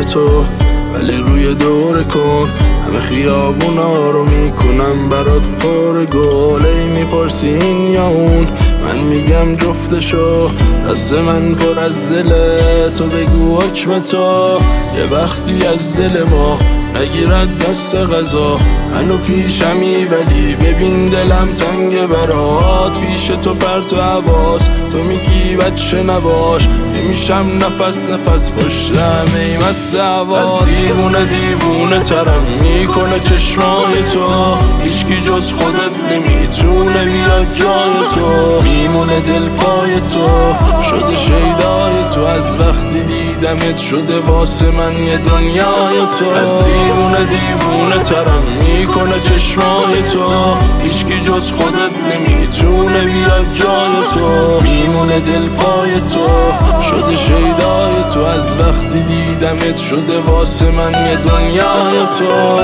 تو، ولی روی دور کن همه خیابونا رو میکنم برات پر گل. ای میپرسی این یا اون، من میگم جفتشو، دست من پر از دله، تو بگو حکم تو. یه وقتی از دل ما نگیرد دست قضا، هنو پیشمی ولی ببین دلم تنگ برات. پیش تو پرت و حواس، تو میگی بچه نباش، میشم نفس نفس پشتم ای مست حواس. از دیوونه ترم میکنه چشمای تو، هیچکی جز خودت نمیتونه بیاد جای تو. میمونه دل پای تو، شده شیدای تو، از وقتی دیدمت شده واسه من یه دنیای تو. از دیوونه ترم میکنه چشمای تو، هیچکی جز خودت نمیتونه بیاد جای تو. میمونه دل پای تو، شده شیدای تو، از وقتی دیدمت شده واسه من یه دنیای تو.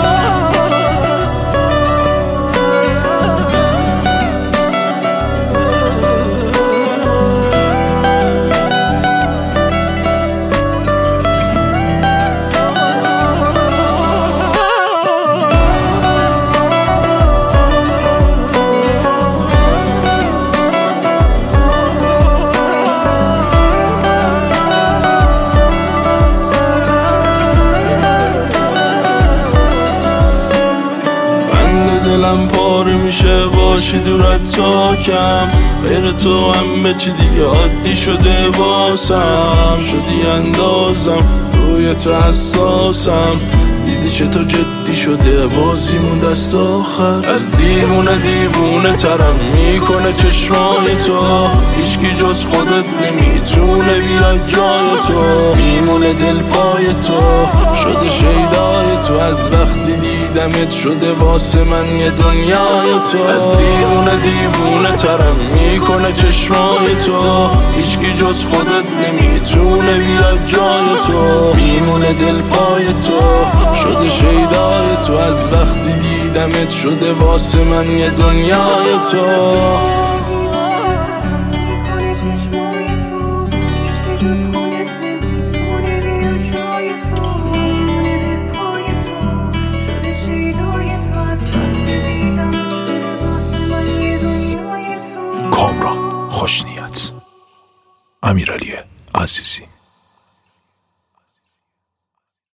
دلم پاره میشه باشی دورت تا کم، غیر تو همه چی دیگه عادی شده واسم. شدی اندازم روی تو حساسم، دیدی چه تو جدی شده بازیمون دست آخر. از دیوونه ترم میکنه چشمای تو، هیچکی جز خودت نمیتونه بیاد جای تو. میمونه دل پای تو، شده شیدای تو، از وقتی دیدمت شده واسه من یه دنیای تو. از دیوونه ترم میکنه چشمای تو، هیچکی جز خودت نمیتونه بیاد جای تو. میمونه دل پای تو، شده شیدای تو، از وقتی دیدمت شده واسه من یه دنیای تو.